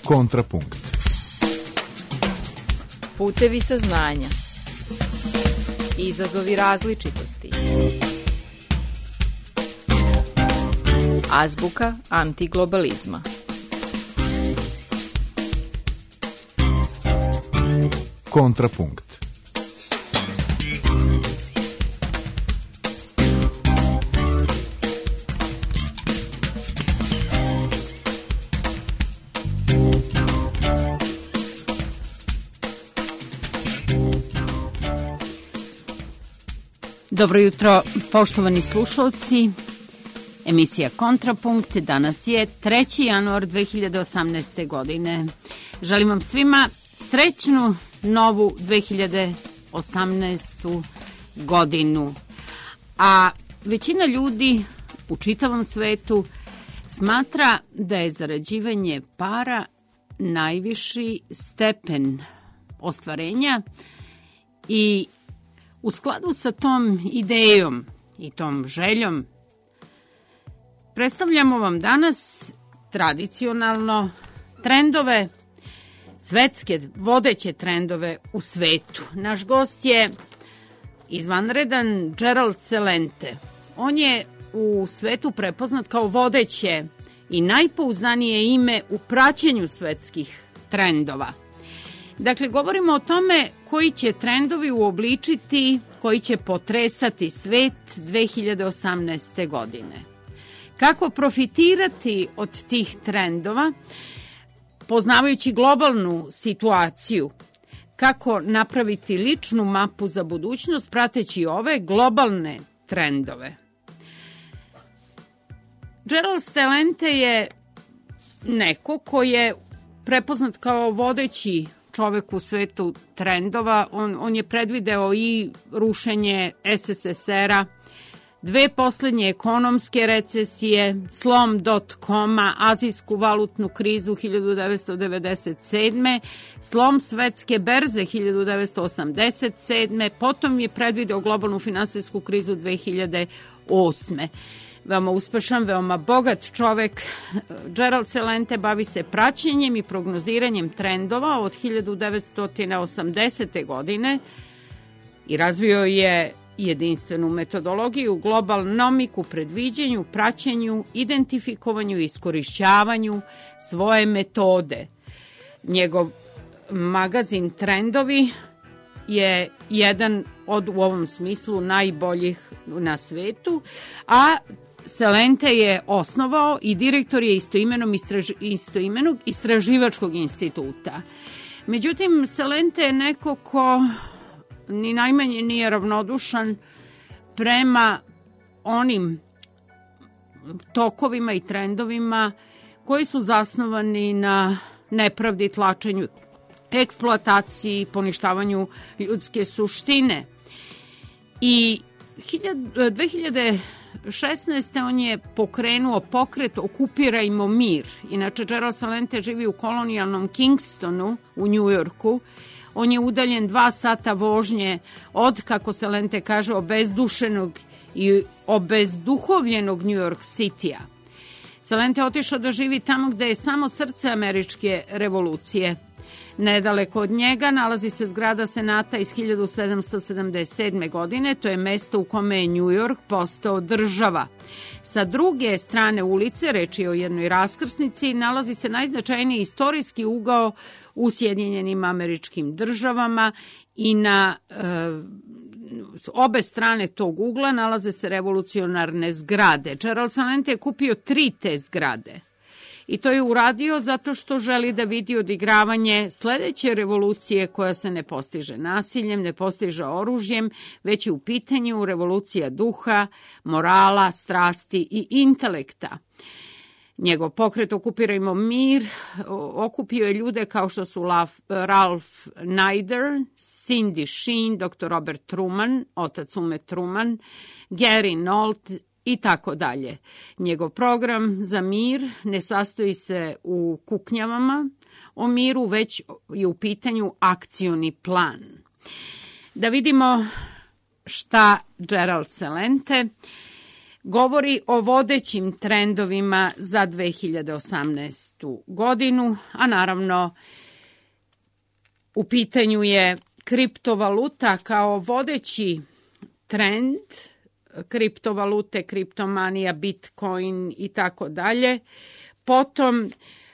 Kontrapunkt. Putevi saznanja. Izazovi različitosti. Azbuka antiglobalizma. Kontrapunkt. Dobro jutro, poštovani slušalci. Emisija Kontrapunkt. Danas je 3. januar 2018. godine. Želim vam svima srećnu novu 2018. godinu. A većina ljudi u čitavom svetu smatra da je zarađivanje para najviši stepen ostvarenja i u skladu sa tom idejom i tom željom predstavljamo vam danas tradicionalno trendove, svetske vodeće trendove u svetu. Naš gost je izvanredan Gerald Celente. On je u svetu prepoznat kao vodeće i najpouzdanije ime u praćenju svetskih trendova. Dakle, govorimo o tome koji će trendovi uobličiti, koji će potresati svet 2018. godine. Kako profitirati od tih trendova, poznavajući globalnu situaciju, kako napraviti ličnu mapu za budućnost prateći ove globalne trendove. Gerald Celente je neko ko je prepoznat kao vodeći čovek u svetu trendova. On je predvideo i rušenje SSSR-a, 2 poslednje ekonomske recesije, slom .com-a, azijsku valutnu krizu 1997. slom svetske berze 1987. Potom je predvideo globalnu finansijsku krizu 2008. Veoma uspešan, veoma bogat čovek. Gerald Celente bavi se praćenjem i prognoziranjem trendova od 1980. godine i razvio je jedinstvenu metodologiju, globalnomiku, predviđenju, praćenju, identifikovanju i iskorišćavanju svoje metode. Njegov magazin Trendovi je jedan od u ovom smislu najboljih na svetu, a Celente je osnovao i direktor je istoimenog istraživačkog instituta. Međutim, Celente je neko ko ni najmanje nije ravnodušan prema onim tokovima i trendovima koji su zasnovani na nepravdi, tlačenju, eksploataciji, poništavanju ljudske suštine. I 2016. on je pokrenuo pokret Okupirajmo mir. Inače, Gerald Celente živi u kolonijalnom Kingstonu u Njujorku. On je udaljen 2 sata vožnje od, kako Celente kaže, obezdušenog i obezduhovljenog New York City-a. Celente je otišao da živi tamo gde je samo srce američke revolucije. Nedaleko od njega nalazi se zgrada Senata iz 1777. godine. To je mesto u kome je New York postao država. Sa druge strane ulice, reč je o jednoj raskrsnici, nalazi se najznačajniji istorijski ugao u Sjedinjenim Američkim Državama i na obe strane tog ugla nalaze se revolucionarne zgrade. Gerald Celente je kupio 3 te zgrade. I to je uradio zato što želi da vidi odigravanje sledeće revolucije koja se ne postiže nasiljem, ne postiže oružjem, već je u pitanju revolucija duha, morala, strasti i intelekta. Njegov pokret Okupirajmo mir okupio je ljude kao što su Ralph Nader, Cindy Sheehan, dr. Robert Truman, otac Ume Truman, Gary Nolt i tako dalje. Njegov program za mir ne sastoji se u kuknjavama o miru, već je u pitanju akcioni plan. Da vidimo šta Gerald Celente govori o vodećim trendovima za 2018. godinu, a naravno u pitanju je kriptovaluta kao vodeći trend, kriptovalute, kriptomanija, Bitcoin i tako dalje. Potom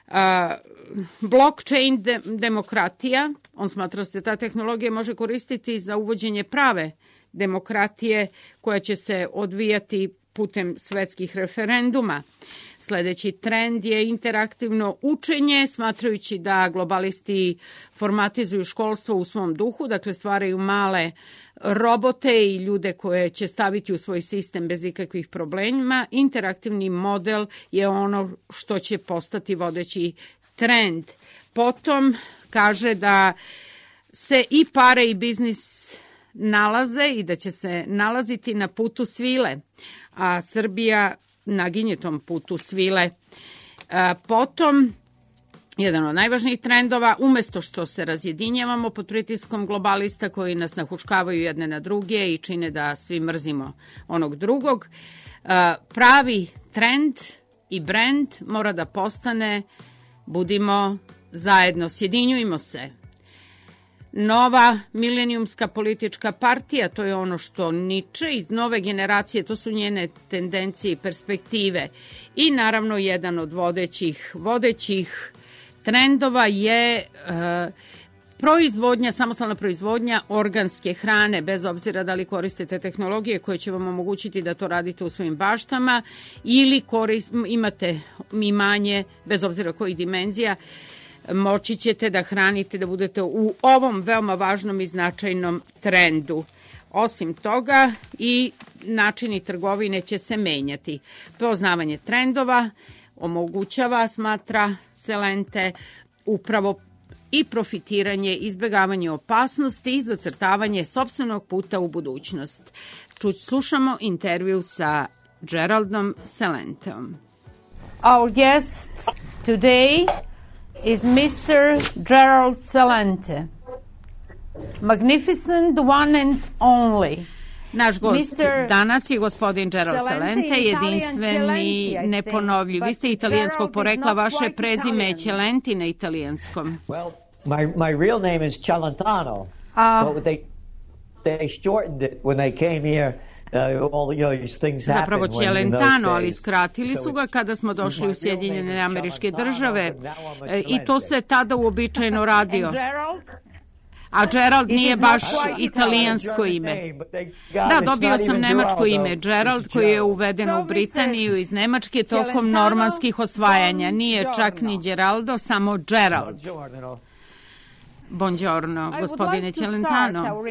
blockchain demokratija, on smatra da se ta tehnologija može koristiti za uvođenje prave demokratije koja će se odvijati putem svetskih referenduma. Sledeći trend je interaktivno učenje, smatrajući da globalisti formatizuju školstvo u svom duhu, dakle stvaraju male robote i ljude koje će staviti u svoj sistem bez ikakvih problema. Interaktivni model je ono što će postati vodeći trend. Potom kaže da se i pare i biznis nalaze i da će se nalaziti na putu svile, a Srbija naginje tom putu svile. Potom, jedan od najvažnijih trendova, umesto što se razjedinjavamo pod pritiskom globalista koji nas nahuškavaju jedne na druge i čine da svi mrzimo onog drugog, pravi trend i brend mora da postane budimo zajedno, sjedinjujmo se. Nova milenijumska politička partija, to je ono što niče iz nove generacije, to su njene tendencije i perspektive. I naravno jedan od vodećih trendova je proizvodnja, samostalna proizvodnja organske hrane, bez obzira da li koristite tehnologije koje će vam omogućiti da to radite u svojim baštama ili imate imanje, bez obzira kojih dimenzija, moći ćete da hranite, da budete u ovom veoma važnom i značajnom trendu. Osim toga i načini trgovine će se menjati. Poznavanje trendova omogućava, smatra Celente, upravo i profitiranje, izbegavanje opasnosti i zacrtavanje sopstvenog puta u budućnost. Slušamo intervju sa Geraldom Celenteom. Our guest today is Mr. Gerald Celente. Magnificent one and only. Naš gost danas je gospodin Gerald Celente, jedinstveni, neponovljiv. Vi ste italijanskog porekla, vaše prezime je Celenti na italijanskom. Well, my real name is Celentano, but they shortened it when they came here. Zapravo Celentano, ali skratili su ga kada smo došli u Sjedinjene Američke Države i to se tada uobičajeno radio. A Gerald nije baš italijansko ime. Da, dobio sam nemačko ime Gerald koje je uvedeno u Britaniju iz Nemačke tokom normanskih osvajanja. Nije čak ni Geraldo, samo Gerald. Buongiorno, gospodine Celentano.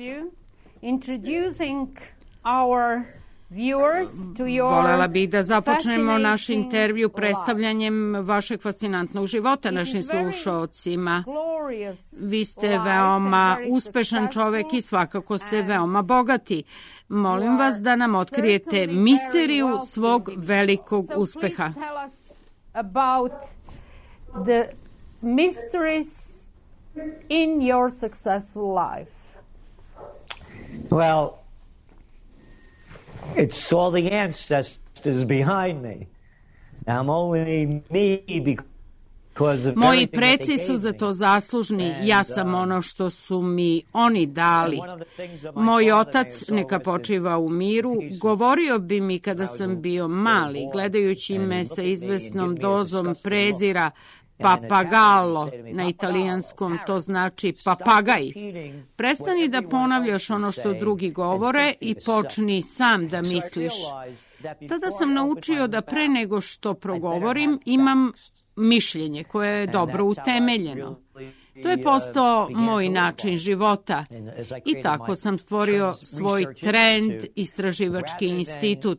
Volela bih da započnemo naš intervju predstavljanjem vašeg fascinantnog života našim slušaocima. Vi ste veoma uspešan čovek i svakako ste veoma bogati. Molim vas da nam otkrijete misteriju svog velikog uspeha. Well, it's all the ancestors behind me. I'm only me because of Moji preci su za to zaslužni, ja sam ono što su mi oni dali. Moj otac, neka počiva u miru, govorio bi mi kada sam bio mali, gledajući me sa izvesnom dozom prezira, papagallo, na italijanskom to znači papagaj. Prestani da ponavljaš ono što drugi govore i počni sam da misliš. Tada sam naučio da pre nego što progovorim imam mišljenje koje je dobro utemeljeno. To je postao moj način života i tako sam stvorio svoj trend, istraživački institut.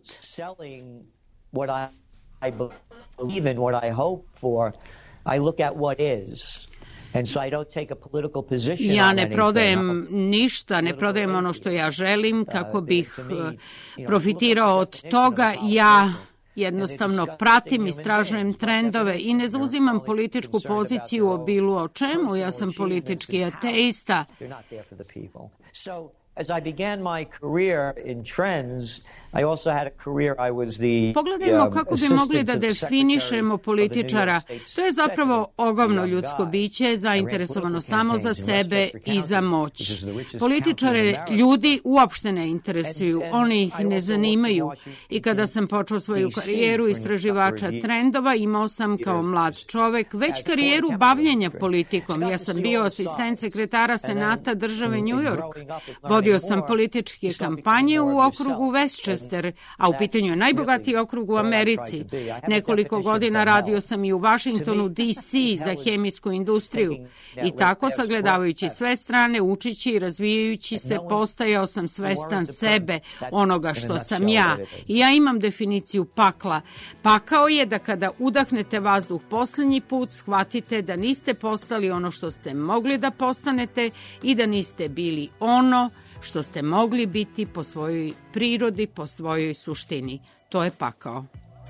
Ja ne prodajem ništa, ne prodajem ono što ja želim kako bih profitirao od toga. Ja jednostavno pratim, istražujem trendove i ne zauzimam političku poziciju o bilo o čemu. Ja sam politički ateista. as I began my career in trends, I also had a career. I was the Pogledajmo kako bi mogli da definišemo političara. To je zapravo ogavno ljudsko biće, zainteresovano samo za sebe i za moć. Političare ljudi uopšte ne interesuju, oni ih ne zanimaju. I kada sam počeo svoju karijeru istraživača trendova, imao sam kao mlad čovek već karijeru bavljenja politikom. Ja sam bio asistent sekretara Senata države New York. Vodio sam političke kampanje u okrugu Westchester, a u pitanju je najbogatiji okrug u Americi. Nekoliko godina radio sam i u Washingtonu, D.C. za hemijsku industriju. I tako, sagledavajući sve strane, učići i razvijajući se, postajao sam svestan sebe, onoga što sam ja. I ja imam definiciju pakla. Pakao je da kada udahnete vazduh poslednji put, shvatite da niste postali ono što ste mogli da postanete i da niste bili ono što ste mogli biti po svojoj prirodi, po svojoj suštini. To je pakao.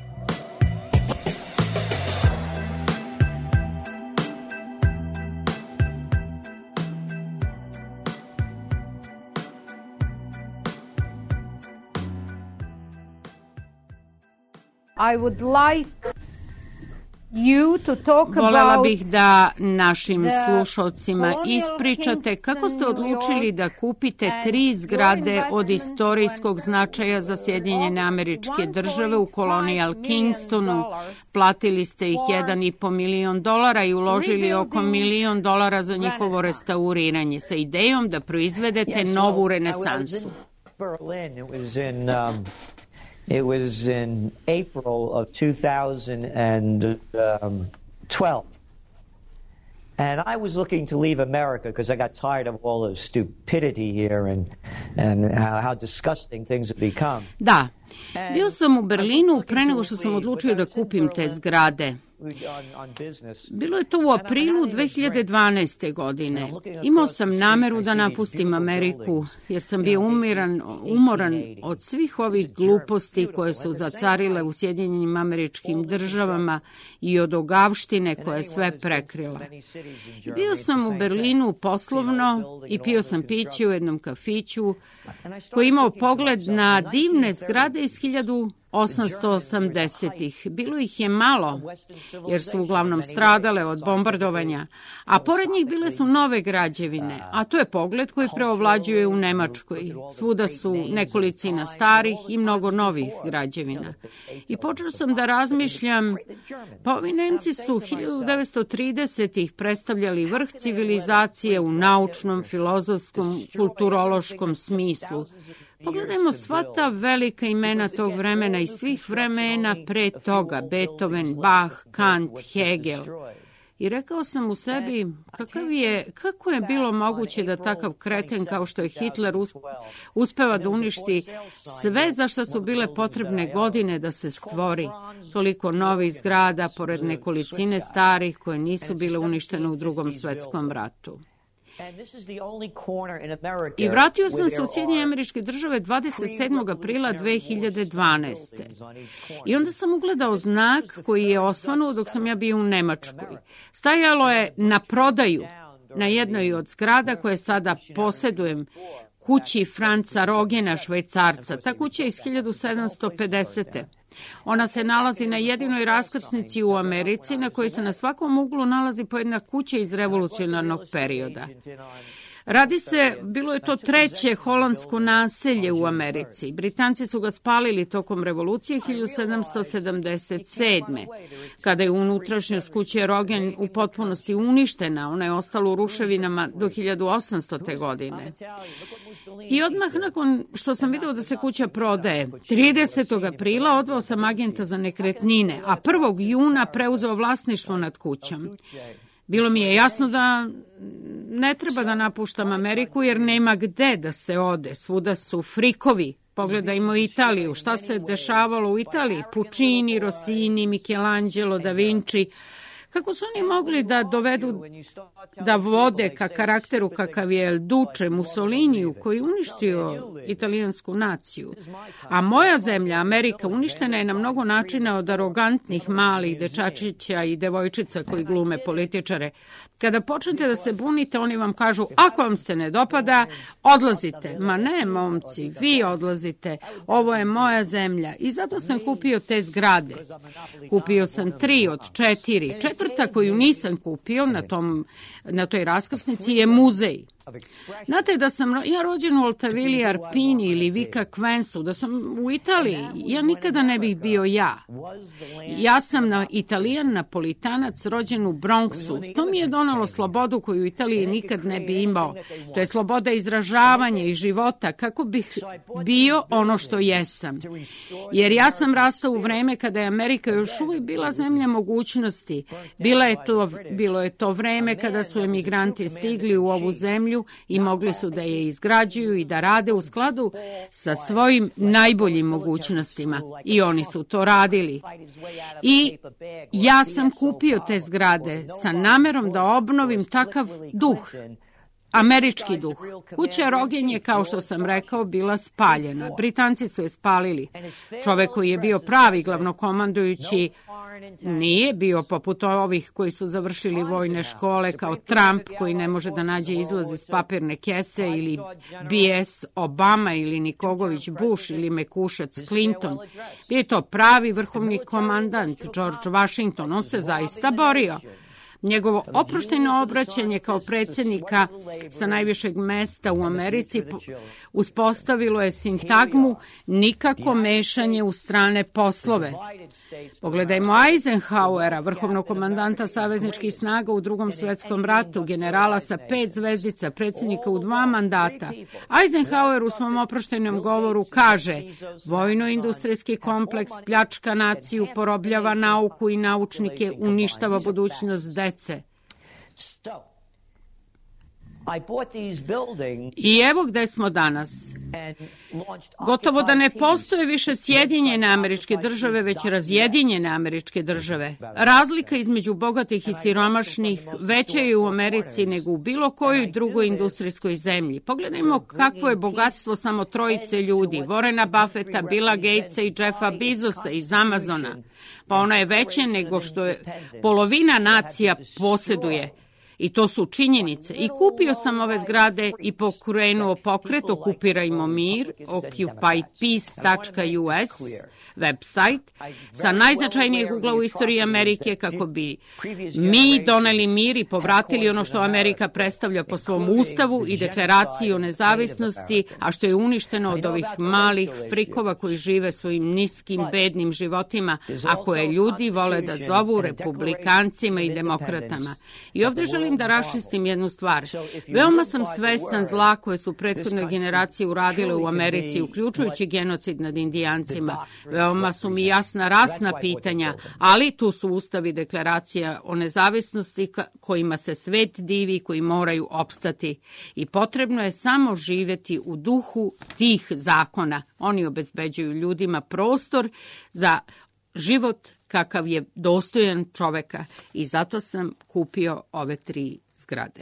I would like you to talk Volela about bih da našim slušalcima ispričate kako ste odlučili da kupite 3 zgrade od istorijskog značaja za Sjedinjene Američke Države u Colonial Kingstonu. Platili ste ih $1,5 milion i uložili oko $1 milion za njihovo restauriranje sa idejom da proizvedete novu renesansu. It was in April of 2012. And I was looking to leave America because I got tired of all the stupidity here and how disgusting things have become. Da, bio sam u Berlinu pre nego što sam odlučio da kupim te zgrade. Bilo je to u aprilu 2012. godine. Imao sam nameru da napustim Ameriku, jer sam bio umoran od svih ovih gluposti koje su zacarile u Sjedinjenim Američkim Državama i od ogavštine koja je sve prekrila. Bio sam u Berlinu poslovno i pio sam piće u jednom kafiću koji je imao pogled na divne zgrade iz 1880-ih. Bilo ih je malo, jer su uglavnom stradale od bombardovanja, a pored njih bile su nove građevine, a to je pogled koji preovlađuje u Nemačkoj. Svuda su nekolicina starih i mnogo novih građevina. I počeo sam da razmišljam, pa ovi Nemci su 1930-ih predstavljali vrh civilizacije u naučnom, filozofskom, kulturološkom smislu. Pogledajmo sva ta velika imena tog vremena i svih vremena pre toga, Beethoven, Bach, Kant, Hegel. I rekao sam u sebi, kako je bilo moguće da takav kreten kao što je Hitler uspeva da uništi sve za što su bile potrebne godine da se stvori. Toliko novih zgrada pored nekolicine starih koje nisu bile uništene u Drugom svetskom ratu. I vratio sam se u Sjedinjene Američke Države 27. aprila 2012. I onda sam ugledao znak koji je osvanuo dok sam ja bio u Nemačkoj. Stajalo je na prodaju na jednoj od zgrada koje sada posedujem, kući Franca Rogena, Švajcarca. Ta kuća je iz 1750. Ona se nalazi na jedinoj raskrsnici u Americi na kojoj se na svakom uglu nalazi po jedna kuća iz revolucionarnog perioda. Bilo je to 3. holandsko naselje u Americi. Britanci su ga spalili tokom revolucije 1777. Kada je unutrašnjost kuće Rogen u potpunosti uništena, ona je ostala u ruševinama do 1800. godine. I odmah nakon što sam video da se kuća prodaje, 30. aprila odveo sam agenta za nekretnine, a 1. juna preuzeo vlasništvo nad kućom. Bilo mi je jasno da ne treba da napuštam Ameriku jer nema gde da se ode. Svuda su frikovi. Pogledajmo Italiju. Šta se dešavalo u Italiji? Puccini, Rossini, Michelangelo, Da Vinci. Kako su oni mogli da dovedu, da vode ka karakteru kakav je El Duce Mussoliniju, koji je uništio italijansku naciju. A moja zemlja, Amerika, uništena je na mnogo načina od arogantnih malih dečačića i devojčica koji glume političare. Kada počnete da se bunite, oni vam kažu, ako vam se ne dopada, odlazite. Ma ne, momci, vi odlazite. Ovo je moja zemlja. I zato sam kupio te zgrade. Kupio sam 3 od 4. Četvrta koju nisam kupio na toj raskrsnici je muzej. Znate da sam ja rođen u Altavili Arpini ili Vica Quensu, da sam u Italiji, ja nikada ne bih bio ja. Ja sam Italijan napolitanac rođen u Bronxu. To mi je donalo slobodu koju u Italiji nikad ne bi imao. To je sloboda izražavanja i života, kako bih bio ono što jesam. Jer ja sam rastao u vreme kada je Amerika još uvijek bila zemlja mogućnosti. Bilo je to vreme kada su emigranti stigli u ovu zemlju i mogli su da je izgrađuju i da rade u skladu sa svojim najboljim mogućnostima. I oni su to radili. I ja sam kupio te zgrade sa namerom da obnovim takav duh. Američki duh. Kuća Rogen je, kao što sam rekao, bila spaljena. Britanci su je spalili. Čovek koji je bio pravi glavnokomandujući nije bio poput ovih koji su završili vojne škole kao Trump koji ne može da nađe izlaz iz papirne kese ili BS Obama ili Nikogović Bush ili mekušac Clinton. Bio je to pravi vrhovni komandant George Washington. On se zaista borio. Njegovo oprošteno obraćanje kao predsjednika sa najvišeg mesta u Americi uspostavilo je sintagmu nikako mešanje u strane poslove. Pogledajmo Eisenhowera, vrhovnog komandanta savezničkih snaga u Drugom svjetskom ratu, generala sa 5 zvezdica, predsjednika u 2 mandata. Eisenhower u svom oproštenom govoru kaže: vojno-industrijski kompleks pljačka naciju, porobljava nauku i naučnike, uništava budućnost dece. I evo gde smo danas. Gotovo da ne postoje više Sjedinjene Američke Države, već razjedinjene Američke Države. Razlika između bogatih i siromašnih veća je u Americi nego u bilo kojoj drugoj industrijskoj zemlji. Pogledajmo kakvo je bogatstvo samo 3 ljudi, Warrena Buffetta, Billa Gatesa i Jeffa Bezosa iz Amazona. Pa ono je veće nego što je polovina nacija posjeduje. I to su činjenice. I kupio sam ove zgrade i pokrenuo pokret Okupirajmo mir, occupypeace.us, website, sa najznačajnijeg ugla u istoriji Amerike kako bi mi doneli mir i povratili ono što Amerika predstavlja po svom ustavu i deklaraciji o nezavisnosti, a što je uništeno od ovih malih frikova koji žive svojim niskim, bednim životima, a koje ljudi vole da zovu republikancima i demokratama. I ovdje želim da raščistim jednu stvar. Veoma sam svestan zla koje su prethodne generacije uradile u Americi, uključujući genocid nad Indijancima. Veoma su mi jasna rasna pitanja, ali tu su ustavi deklaracija o nezavisnosti kojima se svet divi, koji moraju opstati. I potrebno je samo živjeti u duhu tih zakona. Oni obezbeđuju ljudima prostor za život kakav je dostojan čoveka i zato sam kupio ove 3 zgrade.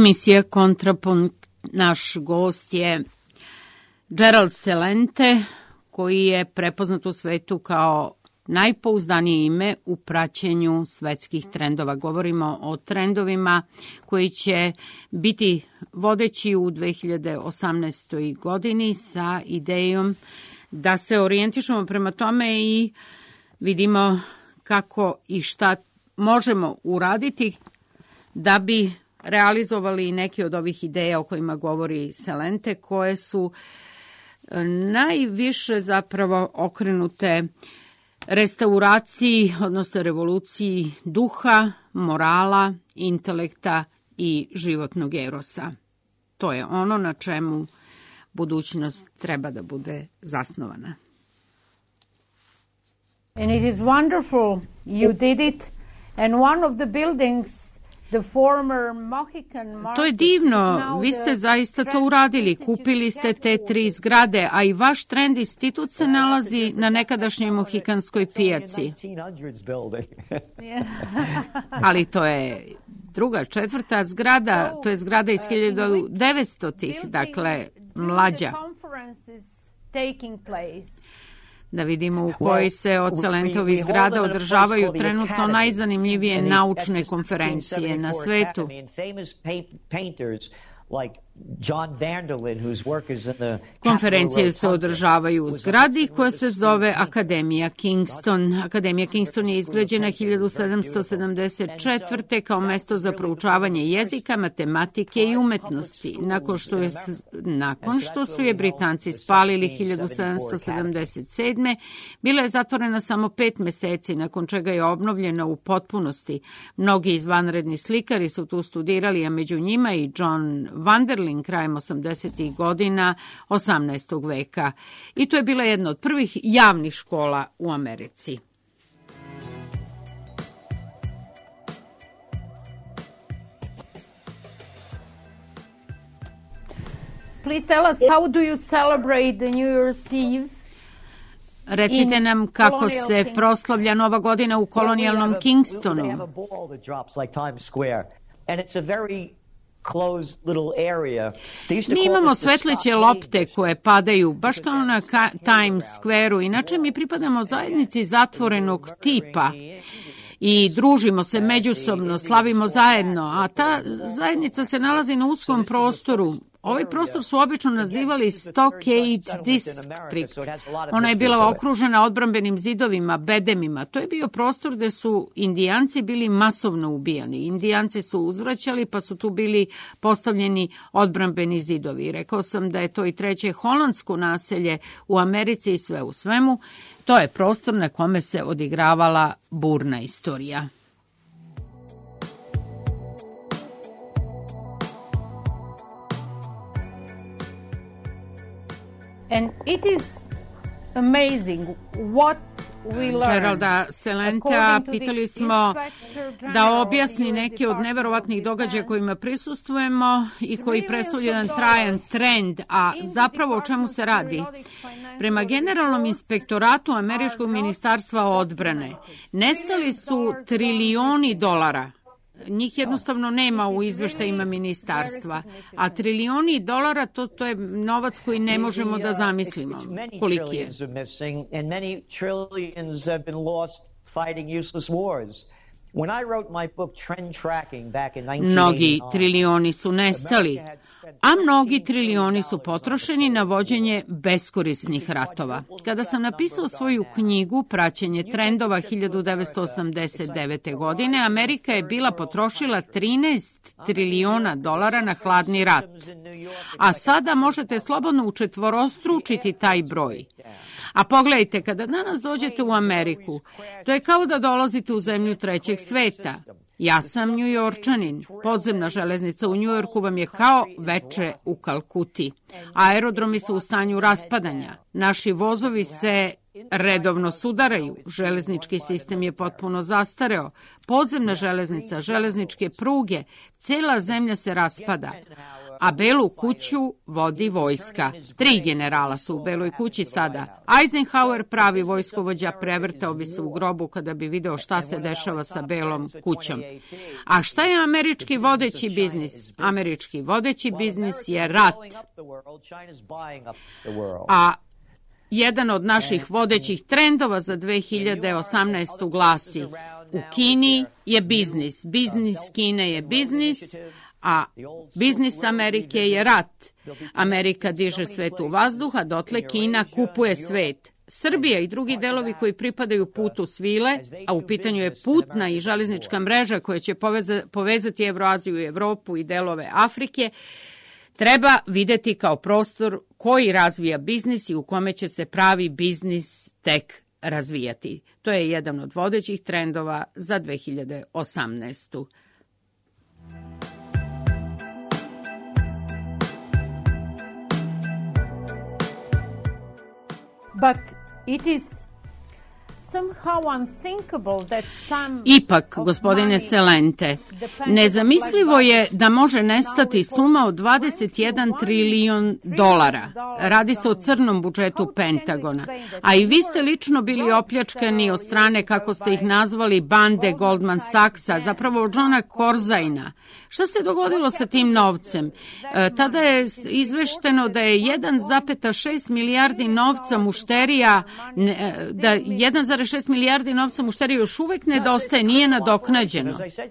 Emisija Kontrapunkt. Naš gost je Gerald Celente, koji je prepoznat u svetu kao najpouzdanije ime u praćenju svetskih trendova. Govorimo o trendovima koji će biti vodeći u 2018. godini sa idejom da se orijentišemo prema tome i vidimo kako i šta možemo uraditi da bi realizovali neke od ovih ideja o kojima govori Celente, koje su najviše zapravo okrenute restauraciji, odnosno revoluciji duha, morala, intelekta i životnog erosa. To je ono na čemu budućnost treba da bude zasnovana. And it is wonderful you did it. And one of the buildings, the former Mohican Market, to je divno, vi ste zaista to uradili. Kupili ste te 3 zgrade, a i vaš Trend institut se nalazi na nekadašnjoj Mohikanskoj pijaci. Ali to je druga, 4. zgrada, to je zgrada iz 1900-ih, dakle, mlađa. Da vidimo u kojoj se od Celentovih zgrada održavaju trenutno najzanimljivije naučne konferencije na svetu. Konferencije se održavaju u zgradi koja se zove Akademija Kingston. Akademija Kingston je izgrađena 1774. kao mesto za proučavanje jezika, matematike i umetnosti. Nakon što su je Britanci spalili 1777. bila je zatvorena samo 5 meseci, nakon čega je obnovljena u potpunosti. Mnogi izvanredni slikari su tu studirali, a među njima i John Vanderlyn krajem 80. godina 18. veka. I to je bila jedna od prvih javnih škola u Americi. Please tell us, how do you celebrate the New Year's Eve? Recite nam kako se proslavlja Nova godina u kolonijalnom Kingstonu. Mi imamo svetleće lopte koje padaju baš kao na Times Square-u. Inače mi pripadamo zajednici zatvorenog tipa i družimo se međusobno, slavimo zajedno, a ta zajednica se nalazi na uskom prostoru. Ovaj prostor su obično nazivali Stockade District. Ona je bila okružena odbrambenim zidovima, bedemima. To je bio prostor gde su Indijanci bili masovno ubijani. Indijanci su uzvraćali, pa su tu bili postavljeni odbrambeni zidovi. Rekao sam da je to i 3. holandsko naselje u Americi i sve u svemu. To je prostor na kome se odigravala burna istorija. And it is amazing what we learn. Geralda Celentea pitali smo da objasni neke od neverovatnih događaja kojima prisustvujemo i koji predstavljaju jedan trajan trend, a zapravo o čemu se radi? Prema Generalnom inspektoratu Američkog ministarstva odbrane nestali su trilioni dolara. Njih jednostavno nema u izveštajima ministarstva, a trilioni dolara to je novac koji ne možemo da zamislimo koliki je. Mnogi trilioni su nestali, a mnogi trilioni su potrošeni na vođenje beskorisnih ratova. Kada sam napisao svoju knjigu Praćenje trendova 1989. godine, Amerika je bila potrošila 13 triliona dolara na hladni rat. A sada možete slobodno učetvorostručiti taj broj. A pogledajte, kada danas dođete u Ameriku, to je kao da dolazite u zemlju trećeg sveta. Ja sam Njujorčanin. Podzemna železnica u Njujorku vam je kao veče u Kalkuti. Aerodromi su u stanju raspadanja. Naši vozovi se redovno sudaraju, železnički sistem je potpuno zastareo, podzemna železnica, železničke pruge, cela zemlja se raspada, a Belu kuću vodi vojska. 3 generala su u Beloj kući sada. Eisenhower, pravi vojskovođa, prevrtao bi se u grobu kada bi video šta se dešava sa Belom kućom. A šta je američki vodeći biznis? Američki vodeći biznis je rat. A jedan od naših vodećih trendova za 2018. glasi: u Kini je biznis, biznis Kine je biznis, a biznis Amerike je rat. Amerika diže svet u vazduh, a dotle Kina kupuje svet. Srbija i drugi delovi koji pripadaju putu svile, a u pitanju je putna i železnička mreža koja će povezati Evroaziju i Evropu i delove Afrike, treba videti kao prostor koji razvija biznis i u kome će se pravi biznis tek razvijati. To je jedan od vodećih trendova za 2018. But it is somehow unthinkable that some Ipak, gospodine Celente, nezamislivo je da može nestati suma od 21 trilion dolara. Radi se o crnom budžetu Pentagona. A i vi ste lično bili opljačkani od strane, kako ste ih nazvali, bande Goldman Sachsa, zapravo od Johna Corzina. Šta se dogodilo sa tim novcem? Tada je izvešteno da je 1,6 milijardi novca mušterija, da 1,6 milijardi novca mušterija još uvek nedostaje, nije nadoknađeno.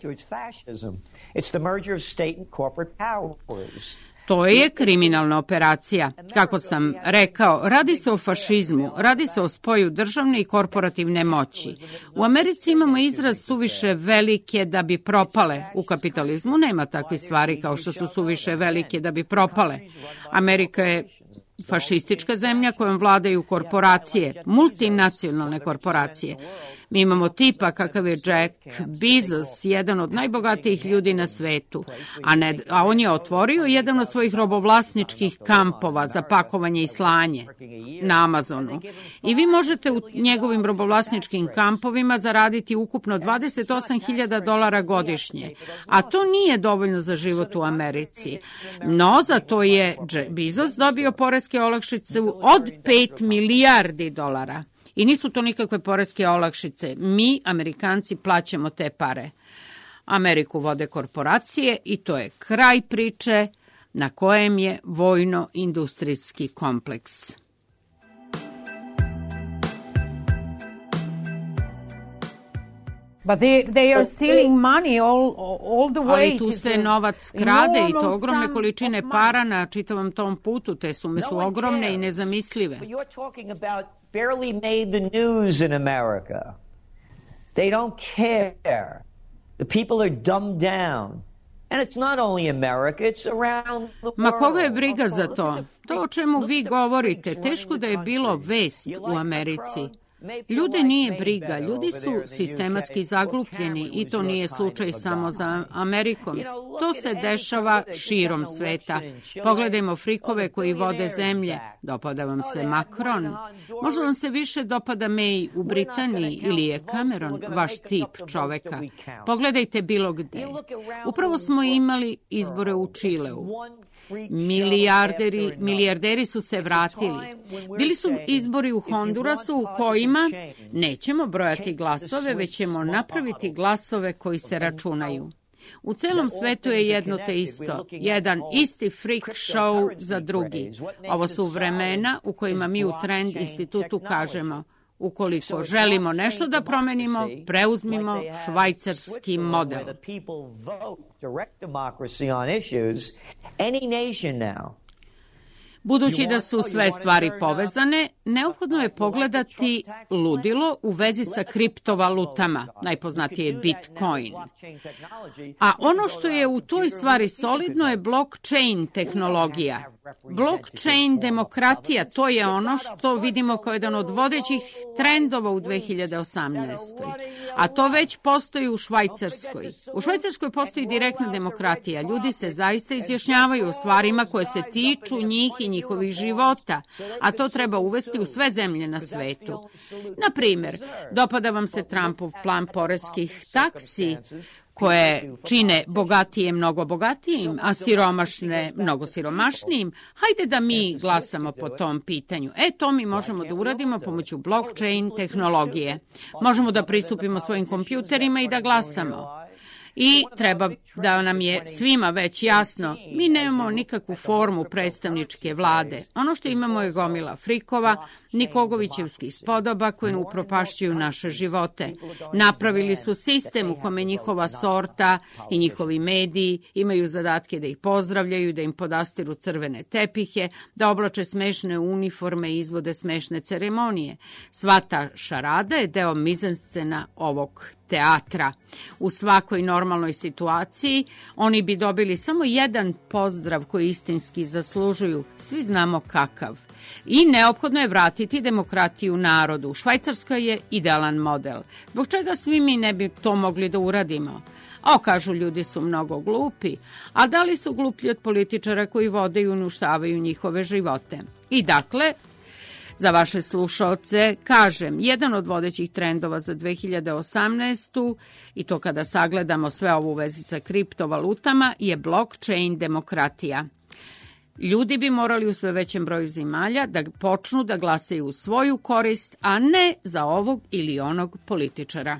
To je kriminalna operacija. Kako sam rekao, radi se o fašizmu, radi se o spoju državne i korporativne moći. U Americi imamo izraz suviše velike da bi propale. U kapitalizmu nema takvih stvari kao što su suviše velike da bi propale. Amerika je fašistička zemlja kojom vladaju korporacije, multinacionalne korporacije. Mi imamo tipa kakav je Jack Bezos, jedan od najbogatijih ljudi na svetu, a on je otvorio jedan od svojih robovlasničkih kampova za pakovanje i slanje na Amazonu. I vi možete u njegovim robovlasničkim kampovima zaraditi ukupno $28.000 godišnje, a to nije dovoljno za život u Americi. No, za to je Bezos dobio poreske olakšice od $5 milijardi. I nisu to nikakve poreske olakšice. Mi, Amerikanci, plaćamo te pare. Ameriku vode korporacije i to je kraj priče na kojem je vojno-industrijski kompleks. But they are stealing money all the way. Ali tu se novac krade i to ogromne količine para na čitavom tom putu. Te sume su ogromne i nezamislive. But you're talking about barely made the news in America. They don't care. The people are dumbed down. And it's not only America, it's around the world. Ma koga je briga za to? To o čemu vi govorite, teško da je bilo vest u Americi. Ljude nije briga, ljudi su sistematski zaglupljeni i to nije slučaj samo za Amerikom. To se dešava širom sveta. Pogledajmo frikove koji vode zemlje. Dopada vam se Macron? Možda vam se više dopada May u Britaniji ili je Cameron vaš tip čoveka? Pogledajte bilo gde. Upravo smo imali izbore u Čileu. Milijarderi su se vratili. Bili su izbori u Hondurasu u kojima nećemo brojati glasove, već ćemo napraviti glasove koji se računaju. U celom svetu je jedno te isto, jedan isti freak show za drugi. Ovo su vremena u kojima mi u Trend institutu kažemo: ukoliko želimo nešto da promenimo, preuzmimo švajcarski model. Budući da su sve stvari povezane, neophodno je pogledati ludilo u vezi sa kriptovalutama, najpoznatije je Bitcoin. A ono što je u toj stvari solidno je blockchain tehnologija. Blockchain demokratija, to je ono što vidimo kao jedan od vodećih trendova u 2018. A to već postoji u Švajcarskoj. U Švajcarskoj postoji direktna demokratija. Ljudi se zaista izjašnjavaju o stvarima koje se tiču njih i njihovih života, a to treba uvesti u sve zemlje na svetu. Na primjer, dopada vam se Trumpov plan poreskih taksi, koje čine bogatije mnogo bogatijim, a siromašne mnogo siromašnijim. Hajde da mi glasamo po tom pitanju. To mi možemo da uradimo pomoću blockchain tehnologije. Možemo da pristupimo svojim kompjuterima i da glasamo. I treba da nam je svima već jasno, mi nemamo nikakvu formu predstavničke vlade. Ono što imamo je gomila frikova, Nikogovićevskih spodoba koji upropašćuju naše živote. Napravili su sistem u kome njihova sorta i njihovi mediji imaju zadatke da ih pozdravljaju, da im podastiru crvene tepihe, da oblače smešne uniforme i izvode smešne ceremonije. Sva ta šarada je deo mizenscena ovog teatra. U svakoj normalnoj situaciji oni bi dobili samo jedan pozdrav koji istinski zaslužuju. Svi znamo kakav. I neophodno je vratiti demokratiju narodu. Švajcarska je idealan model. Zbog čega svi mi ne bi to mogli da uradimo? Kažu, ljudi su mnogo glupi. A da li su gluplji od političara koji vode i uništavaju njihove živote? I dakle, za vaše slušaoce kažem, jedan od vodećih trendova za 2018. i to kada sagledamo sve ovo u vezi sa kriptovalutama je blockchain demokratija. Ljudi bi morali u sve većem broju zemalja da počnu da glasaju u svoju korist, a ne za ovog ili onog političara.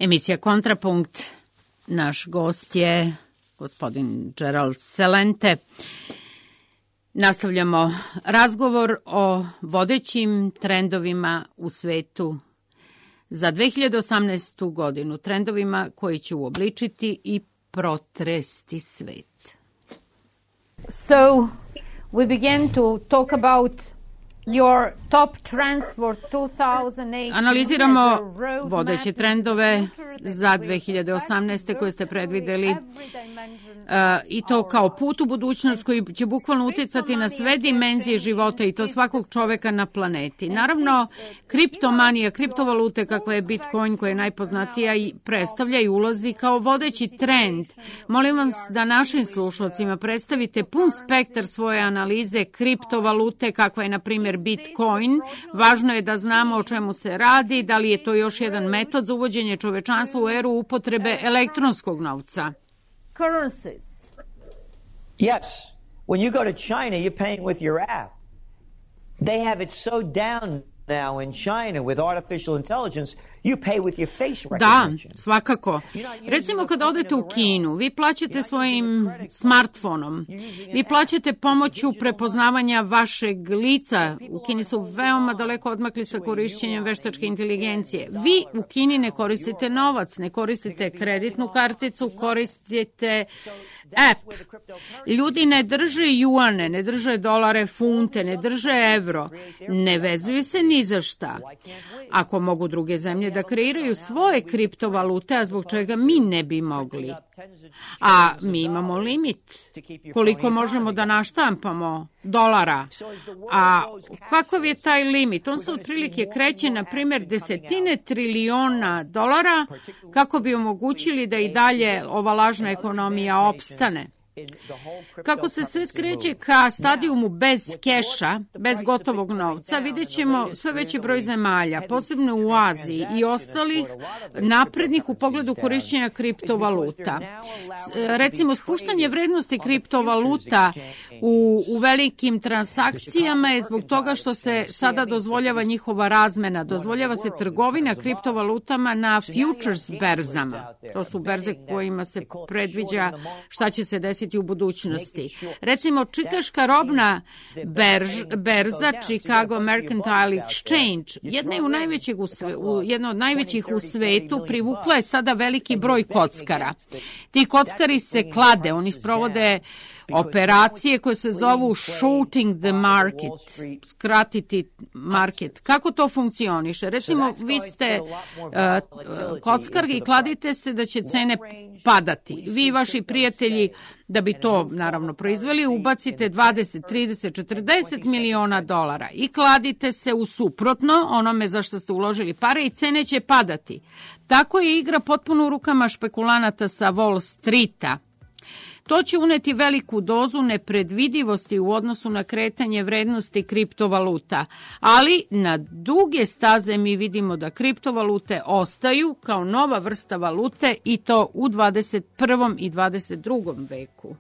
Emisija Kontrapunkt. Naš gost je gospodin Gerald Celente. Nastavljamo razgovor o vodećim trendovima u svetu za 2018. godinu, trendovima koji će uobličiti i protresti svet. So we began to talk about your top trends for 2018. Analiziramo vodeće trendove za 2018. koje ste predvideli i to kao put u budućnost koji će bukvalno utjecati na sve dimenzije života i to svakog čoveka na planeti. Naravno, kriptomanija, kriptovalute kakva je Bitcoin koja je najpoznatija i predstavlja i ulazi kao vodeći trend. Molim vas da našim slušalcima predstavite pun spektar svoje analize kriptovalute kakva je na primjer Bitcoin. Važno je da znamo o čemu se radi, da li je to još jedan metod za uvođenje čovečanstva u eru upotrebe elektronskog novca. Currencies. Yes. When you go to China, you're paying with your app. They have it so down now in China with artificial intelligence, you pay with your face recognition. Da, svakako. Recimo kad odete u Kinu, vi plaćate svojim smartfonom, vi plaćate pomoću prepoznavanja vašeg lica. U Kini su veoma daleko odmakli sa korišćenjem veštačke inteligencije. Vi u Kini ne koristite novac, ne koristite kreditnu karticu, koristite app. Ljudi ne drže juane, ne drže dolare, funte, ne drže evro, ne vezuju se ni za šta. Ako mogu druge zemlje da kreiraju svoje kriptovalute, a zbog čega mi ne bi mogli. A mi imamo limit koliko možemo da naštampamo dolara. A kakav je taj limit? On se otprilike kreće, na primjer, desetine triliona dolara kako bi omogućili da i dalje ova lažna ekonomija opstane. Kako se svet kreće ka stadijumu bez keša, bez gotovog novca, vidjet ćemo sve veći broj zemalja, posebno u Aziji i ostalih naprednih u pogledu korišćenja kriptovaluta. Recimo, spuštanje vrednosti kriptovaluta u velikim transakcijama je zbog toga što se sada dozvoljava njihova razmena, dozvoljava se trgovina kriptovalutama na futures berzama. To su berze kojima se predviđa šta će se desiti u budućnosti. Recimo, čikaška robna berza, Chicago Mercantile Exchange, jedna od najvećih u svetu, privukla je sada veliki broj kockara. Ti kockari se klade, oni sprovode operacije koje se zovu shorting the market, skratiti market. Kako to funkcioniše? Recimo, vi ste kockar i kladite se da će cene padati. Vi i vaši prijatelji, da bi to naravno proizveli, ubacite 20, 30, 40 miliona dolara i kladite se u suprotno onome za što ste uložili pare i cene će padati. Tako je igra potpuno u rukama špekulanata sa Wall Streeta. To će uneti veliku dozu nepredvidivosti u odnosu na kretanje vrednosti kriptovaluta, ali na duge staze mi vidimo da kriptovalute ostaju kao nova vrsta valute i to u 21. i 22. veku.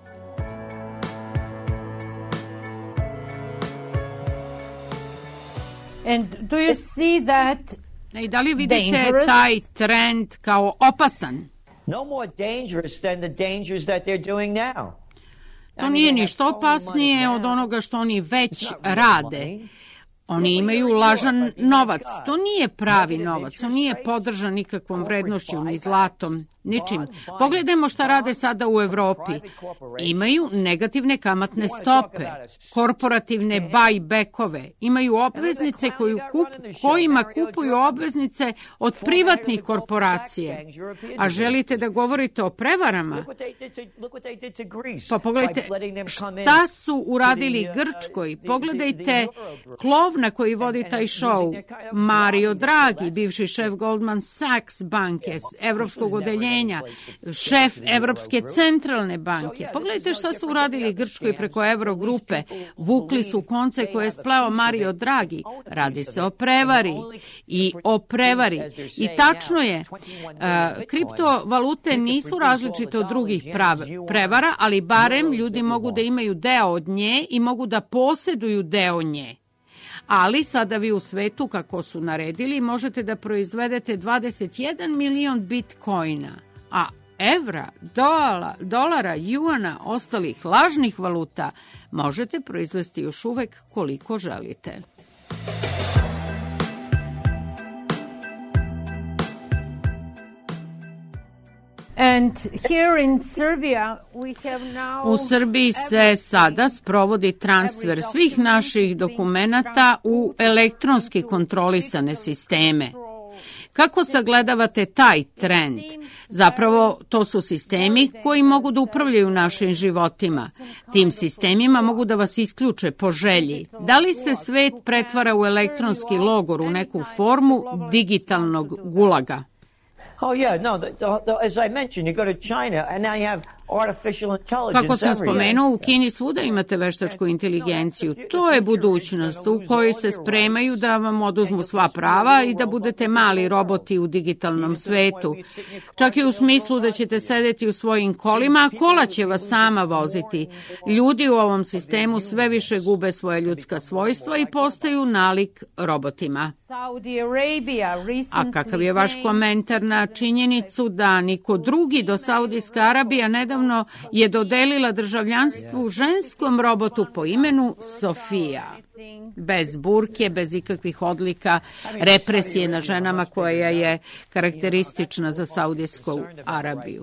And do you see that I da li vidite taj trend kao opasan? No more dangerous than the dangers that they're doing now. To nije ništa opasnije od onoga što oni već rade. Oni imaju lažan novac. To nije pravi novac. On nije podržan nikakvom vrednošću, ni zlatom, ničim. Pogledajmo šta rade sada u Evropi. Imaju negativne kamatne stope, korporativne buybackove, imaju obveznice kojima kupuju obveznice od privatnih korporacije. A želite da govorite o prevarama? Pa pogledajte šta su uradili Grčkoj. Pogledajte klov na koji vodi taj show, Mario Draghi, bivši šef Goldman Sachs banke, evropskog odeljenja, šef Evropske centralne banke. Pogledajte šta su uradili Grčkoj preko Eurogrupe. Vukli su konce koje je spleo Mario Draghi. Radi se o prevari i o prevari. I tačno je, kriptovalute nisu različite od drugih prevara, ali barem ljudi mogu da imaju deo od nje i mogu da posjeduju deo nje. Ali sada vi u svetu, kako su naredili, možete da proizvedete 21 milion bitcoina, a evra, dolara, juana, ostalih lažnih valuta možete proizvesti još uvek koliko želite. And here in Serbia, we have now U Srbiji se sada sprovodi transfer svih naših dokumenata u elektronski kontrolisane sisteme. Kako sagledavate taj trend? Zapravo, to su sistemi koji mogu da upravljaju našim životima. Tim sistemima mogu da vas isključe po želji. Da li se svet pretvara u elektronski logor, u neku formu digitalnog gulaga? Oh yeah, no. As I mentioned, you go to China, and now you have artificial intelligence. Kako sam everywhere. spomenuo, u Kini svuda imate veštačku inteligenciju. To je budućnost u kojoj se spremaju da vam oduzmu sva prava i da budete mali roboti u digitalnom svetu. Čak i u smislu da ćete sedeti u svojim kolima, a kola će vas sama voziti. Ljudi u ovom sistemu sve više gube svoje ljudska svojstva i postaju nalik robotima. Saudi Arabia A kakav je vaš komentar na činjenicu da niko drugi do Saudijska Arabija nedavno je dodelila državljanstvu ženskom robotu po imenu Sofija? Bez burke, bez ikakvih odlika, represije na ženama koja je karakteristična za Saudijsku Arabiju.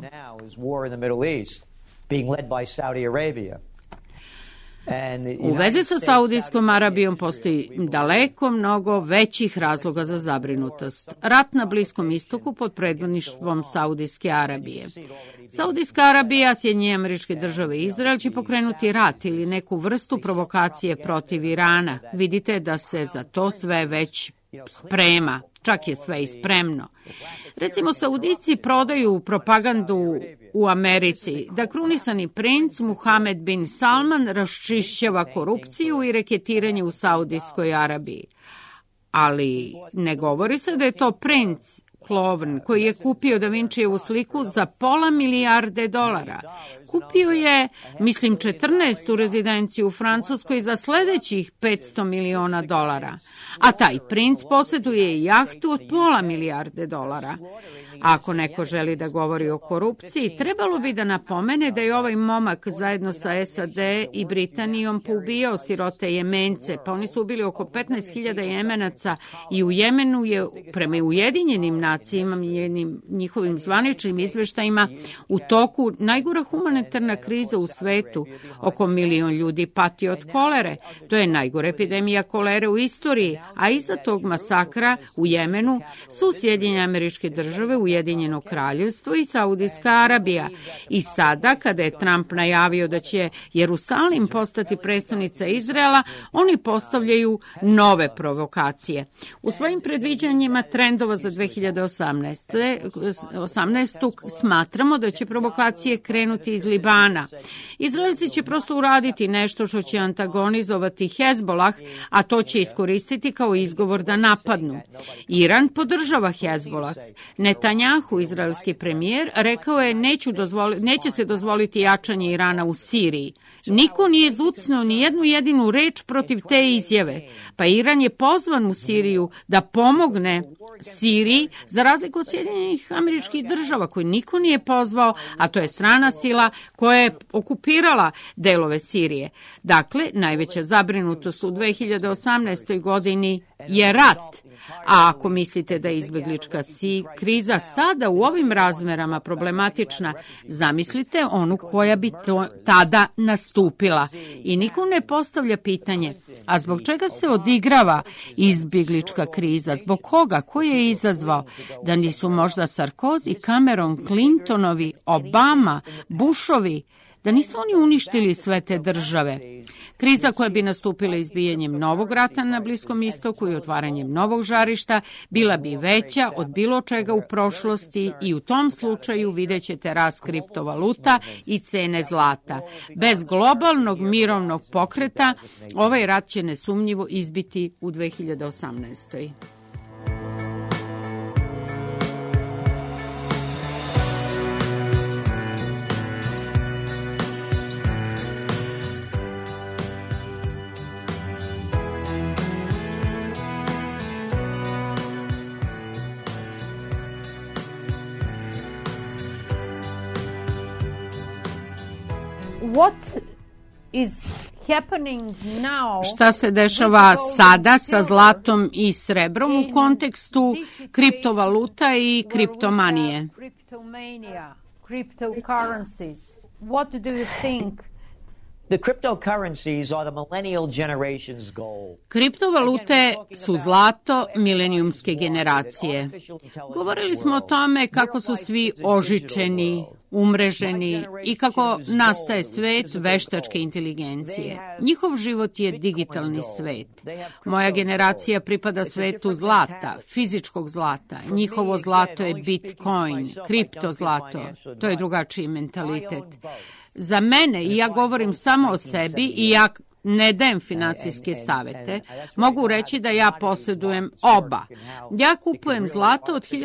U vezi sa Saudijskom Arabijom postoji daleko mnogo većih razloga za zabrinutost. Rat na Bliskom istoku pod predvodništvom Saudijske Arabije. Saudijska Arabija, Sjedinjene Američke Države i Izrael će pokrenuti rat ili neku vrstu provokacije protiv Irana. Vidite da se za to sve već sprema, čak je sve i spremno. Recimo, Saudijci prodaju propagandu u Americi da krunisani princ Muhamed bin Salman raščišćava korupciju i reketiranje u Saudijskoj Arabiji. Ali ne govori se da je to princ Klovn koji je kupio Da Vincijevu sliku za $500 milijarde. Kupio je, mislim, 14. rezidenciju u Francuskoj za sledećih $500 miliona. A taj princ posjeduje i jahtu od $500 milijarde. Ako neko želi da govori o korupciji, trebalo bi da napomene da je ovaj momak zajedno sa SAD i Britanijom poubijao sirote Jemence, pa oni su ubili oko 15.000 Jemenaca i u Jemenu je, prema Ujedinjenim nacijama i njihovim zvaničnim izveštajima, u toku najgora humanitarna kriza u svetu. Oko 1 milion ljudi pati od kolere. To je najgora epidemija kolere u istoriji, a iza tog masakra u Jemenu su Sjedinjene Američke Države, Ujedinjeno Kraljevstvo i Saudijska Arabija. I sada, kada je Trump najavio da će Jerusalim postati prestonica Izraela, oni postavljaju nove provokacije. U svojim predviđanjima trendova za 2018. smatramo da će provokacije krenuti iz Libana. Izraelci će prosto uraditi nešto što će antagonizovati Hezbolah, a to će iskoristiti kao izgovor da napadnu. Iran podržava Hezbolah. Netanjahu, izraelski premijer, rekao je neće se dozvoliti jačanje Irana u Siriji. Niko nije zucnuo ni jednu jedinu reč protiv te izjave, pa Iran je pozvan u Siriju da pomogne Siriji, za razliku od Sjedinjenih Američkih Država, koju niko nije pozvao, a to je strana sila koja je okupirala delove Sirije. Dakle, najveća zabrinutost u 2018. godini je rat. A ako mislite da je izbeglička kriza sada u ovim razmerama problematična, zamislite onu koja bi tada nastupila. I niko ne postavlja pitanje, a zbog čega se odigrava izbeglička kriza? Zbog koga? Ko je izazvao? Da nisu možda Sarkozy, Cameron, Clintonovi, Obama, Bushovi? Da nisu oni uništili sve te države? Kriza koja bi nastupila izbijanjem novog rata na Bliskom istoku i otvaranjem novog žarišta bila bi veća od bilo čega u prošlosti i u tom slučaju vidjet ćete rast kriptovaluta i cene zlata. Bez globalnog mirovnog pokreta ovaj rat će nesumnjivo izbiti u 2018. what is happening now? Šta se dešava sada sa zlatom i srebrom u kontekstu kriptovaluta i kriptomanije? Cryptocurrencies. What do you think? The cryptocurrencies are the millennial generation's goal. Kriptovalute su zlato milenijumske generacije. Govorili smo o tome kako su svi ožičeni, umreženi i kako nastaje svet veštačke inteligencije. Njihov život je digitalni svet. Moja generacija pripada svetu zlata, fizičkog zlata. Njihovo zlato je Bitcoin, kripto zlato. To je drugačiji mentalitet. Za mene, i ja govorim samo o sebi i ja ne dajem finansijske savete, mogu reći da ja posjedujem oba. Ja kupujem zlato od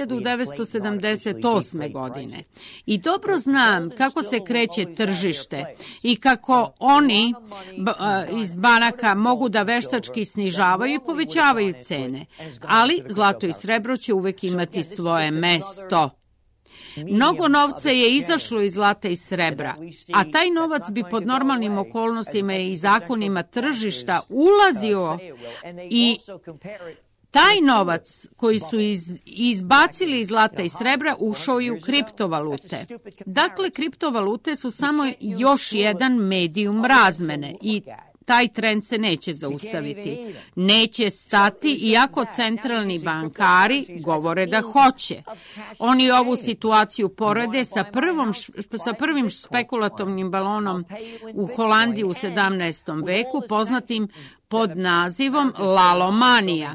1978. godine i dobro znam kako se kreće tržište i kako oni iz banaka mogu da veštački snižavaju i povećavaju cene, ali zlato i srebro će uvek imati svoje mesto. Mnogo novca je izašlo iz zlata i srebra, a taj novac bi pod normalnim okolnostima i zakonima tržišta ulazio i taj novac koji su izbacili iz zlata i srebra ušao i u kriptovalute. Dakle, kriptovalute su samo još jedan medijum razmene i taj trend se neće zaustaviti. Neće stati, iako centralni bankari govore da hoće. Oni ovu situaciju porede sa prvim spekulativnim balonom u Holandiji u 17. veku, poznatim pod nazivom lalomanija.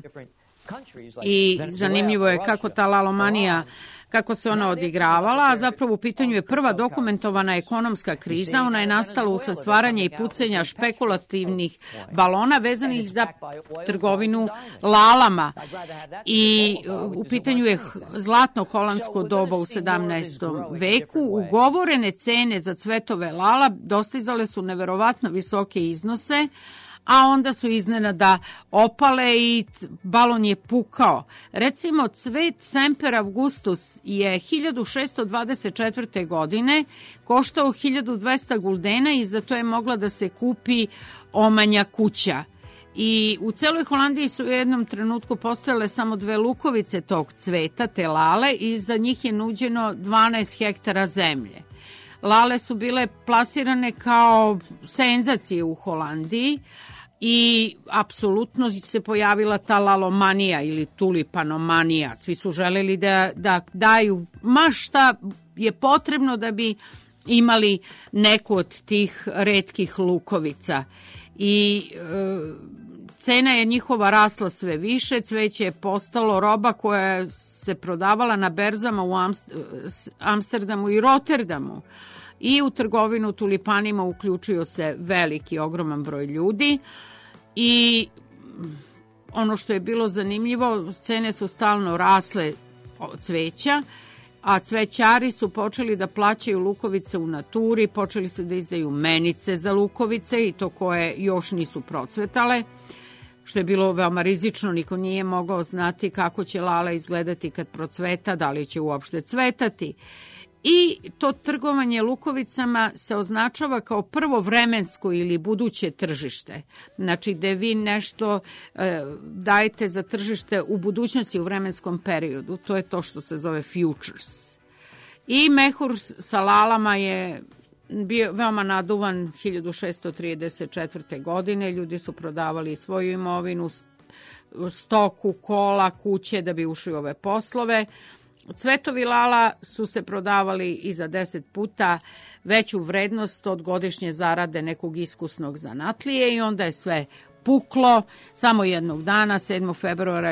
I zanimljivo je kako ta lalomanija, kako se ona odigravala, a zapravo u pitanju je prva dokumentovana ekonomska kriza. Ona je nastala usled stvaranja i pucanja špekulativnih balona vezanih za trgovinu lalama. I u pitanju je zlatno holandsko doba u 17. veku. Ugovorene cene za cvetove lala dostizale su neverovatno visoke iznose, a onda su iznenada opale i balon je pukao. Recimo, cvet Semper Augustus je 1624. godine koštao 1200 guldena i za to je mogla da se kupi omanja kuća. I u celoj Holandiji su u jednom trenutku postojale samo 2 lukovice tog cveta, te lale, i za njih je nuđeno 12 hektara zemlje. Lale su bile plasirane kao senzacije u Holandiji i apsolutno se pojavila ta lalomanija ili tulipanomanija. Svi su želeli da daju ma šta je potrebno da bi imali neku od tih retkih lukovica. I cena je njihova rasla sve više, cveće je postalo roba koja se prodavala na berzama u Amsterdamu i Rotterdamu. I u trgovinu tulipanima uključio se veliki, ogroman broj ljudi i ono što je bilo zanimljivo, cene su stalno rasle od cveća, a cvećari su počeli da plaćaju lukovice u naturi, počeli se da izdaju menice za lukovice i to koje još nisu procvetale, što je bilo veoma rizično, niko nije mogao znati kako će lala izgledati kad procveta, da li će uopšte cvetati. I to trgovanje lukovicama se označava kao prvo vremensko ili buduće tržište. Znači, da vi nešto dajete za tržište u budućnosti u vremenskom periodu. To je to što se zove futures. I mehur sa lalama je bio veoma naduvan 1634. godine. Ljudi su prodavali svoju imovinu, stoku, kola, kuće da bi ušli u ove poslove. Cvetovi lala su se prodavali i za 10 puta veću vrednost od godišnje zarade nekog iskusnog zanatlije i onda je sve puklo samo jednog dana, 7. februara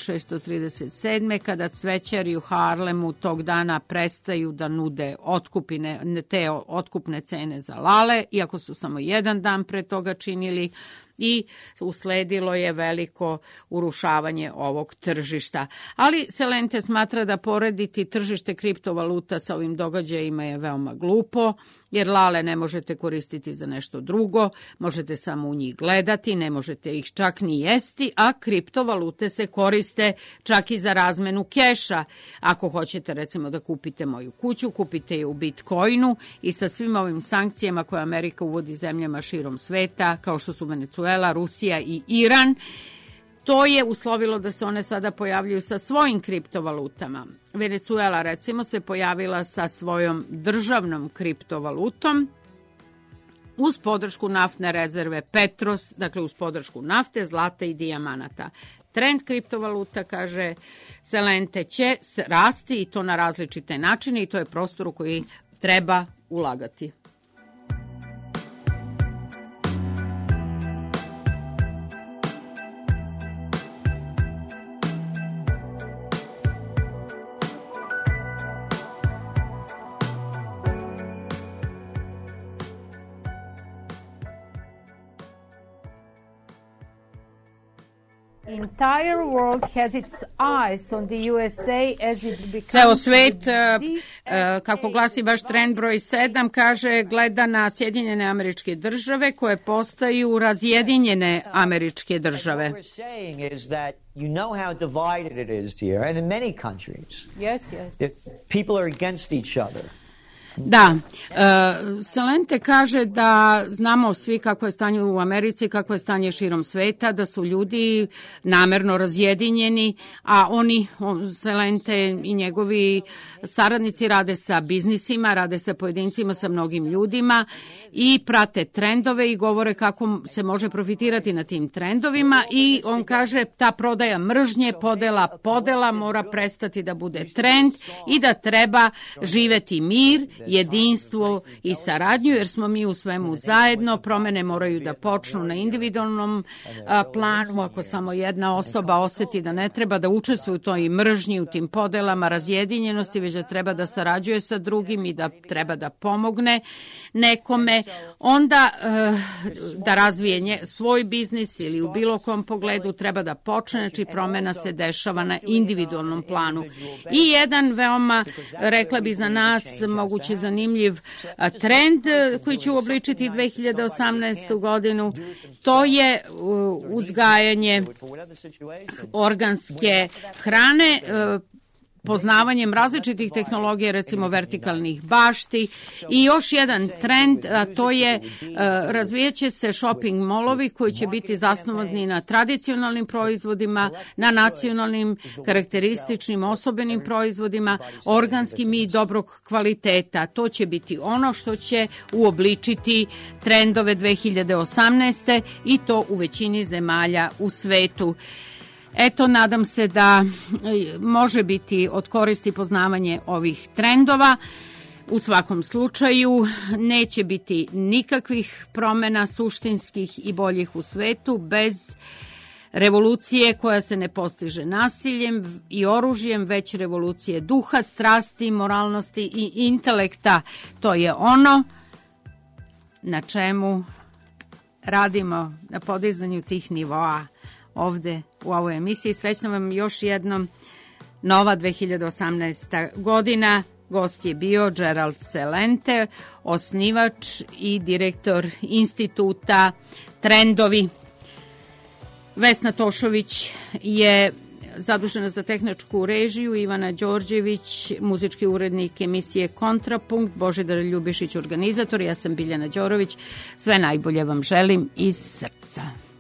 1637. kada cvećari u Harlemu tog dana prestaju da nude te otkupne cene za lale, iako su samo jedan dan pre toga činili. i usledilo je veliko urušavanje ovog tržišta. Ali Celente smatra da porediti tržište kriptovaluta sa ovim događajima je veoma glupo, jer lale ne možete koristiti za nešto drugo, možete samo u njih gledati, ne možete ih čak ni jesti, a kriptovalute se koriste čak i za razmenu keša. Ako hoćete recimo da kupite moju kuću, kupite je u Bitcoinu i sa svim ovim sankcijama koje Amerika uvodi zemljama širom sveta, kao što su Venezuela, Rusija i Iran, to je uslovilo da se one sada pojavljuju sa svojim kriptovalutama. Venezuela recimo se pojavila sa svojom državnom kriptovalutom uz podršku naftne rezerve Petros, dakle uz podršku nafte, zlata i dijamanata. Trend kriptovaluta, kaže Celente, će rasti i to na različite načine i to je prostor u koji treba ulagati. Entire world has its eyes on the USA as it becomes Ceo svet, kako glasi vaš trend broj 7, kaže gleda na Sjedinjene Američke Države koje postaju razjedinjene Američke Države. What we're saying is that you know how divided it is here, and in many countries. Yes. People are against each other. Da, Celente kaže da znamo svi kako je stanje u Americi, kako je stanje širom sveta, da su ljudi namerno razjedinjeni, a oni, Celente i njegovi saradnici rade sa biznisima, rade sa pojedincima, sa mnogim ljudima i prate trendove i govore kako se može profitirati na tim trendovima i on kaže ta prodaja mržnje, podela mora prestati da bude trend i da treba živeti mir, jedinstvo i saradnju, jer smo mi u svemu zajedno. Promene moraju da počnu na individualnom planu. Ako samo jedna osoba oseti da ne treba da učestvuje u toj mržnji, u tim podelama, razjedinjenosti, već da treba da sarađuje sa drugim i da treba da pomogne nekome, onda da razvije svoj biznis ili u bilo kom pogledu treba da počne, znači promena se dešava na individualnom planu. I jedan veoma, rekla bi za nas, moguće zanimljiv trend koji će uobličiti 2018. godinu, to je uzgajanje organske hrane, poznavanjem različitih tehnologija, recimo vertikalnih bašti. I još jedan trend, a to je razvijaće se shopping molovi koji će biti zasnovani na tradicionalnim proizvodima, na nacionalnim karakterističnim osobenim proizvodima, organskim i dobrog kvaliteta. To će biti ono što će uobličiti trendove 2018. i to u većini zemalja u svetu. Eto, nadam se da može biti od koristi poznavanje ovih trendova. U svakom slučaju neće biti nikakvih promena suštinskih i boljih u svetu bez revolucije koja se ne postiže nasiljem i oružjem, već revolucije duha, strasti, moralnosti i intelekta. To je ono na čemu radimo na podizanju tih nivoa ovde u ovoj emisiji. Srećno vam još jednom nova 2018. godina. Gost je bio Gerald Celente, osnivač i direktor instituta Trendovi. Vesna Tošović je zadužena za tehničku režiju, Ivana Đorđević, muzički urednik emisije Kontrapunkt, Božidar Ljubišić, organizator, ja sam Biljana Đorović. Sve najbolje vam želim iz srca.